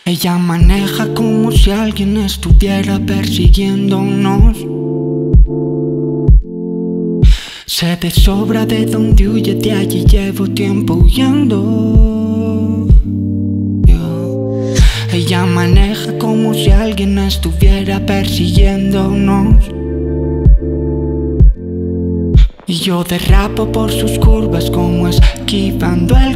Ella maneja como si alguien estuviera persiguiéndonos. Sé de sobra de dónde huye, de allí llevo tiempo huyendo. Ella maneja como si alguien estuviera persiguiéndonos. Y yo derrapo por sus curvas como esquivando el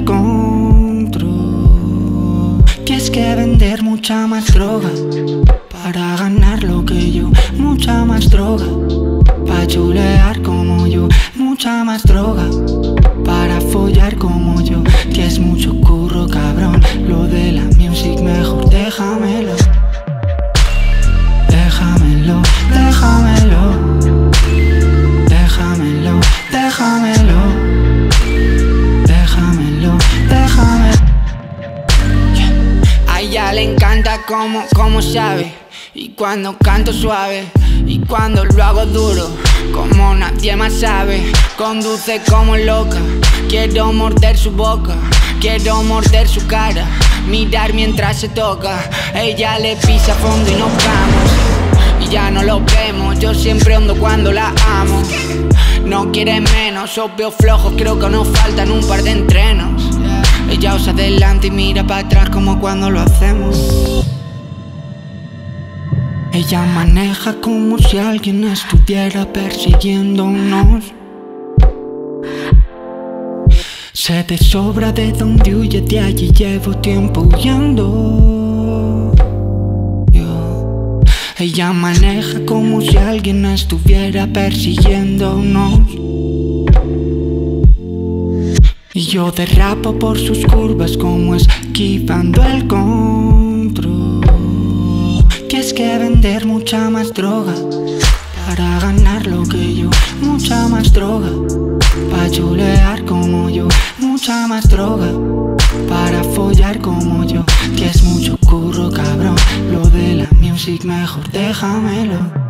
control. Tienes que vender mucha más droga para ganar lo que yo. Mucha más droga para chulear como yo. Mucha más droga para follar como yo. Tienes mucho curro, cabrón. Lo de la music mejor déjamelo. Déjamelo, déjamelo. Déjamelo, déjamelo. Déjamelo, déjamelo. A ella le encanta como sabe. Y cuando canto suave, y cuando lo hago duro, como nadie más sabe. Conduce como loca, quiero morder su boca, quiero morder su cara, mirar mientras se toca. Ella le pisa a fondo y nos vamos, y ya no lo vemos. Yo siempre hondo cuando la amo. No quiere menos, os veo flojos, creo que nos faltan un par de entrenos. Ella usa adelante y mira para atrás como cuando lo hacemos. Ella maneja como si alguien estuviera persiguiéndonos. Sé de sobra de dónde huye, de allí llevo tiempo huyendo. Ella maneja como si alguien estuviera persiguiéndonos. Y yo derrapo por sus curvas como esquivando el control. Tienes que vender mucha más droga para ganar lo que yo. Mucha más droga para chulear como yo. Mucha más droga para follar como yo. Que es mucho curro, cabrón. Lo de la music mejor déjamelo.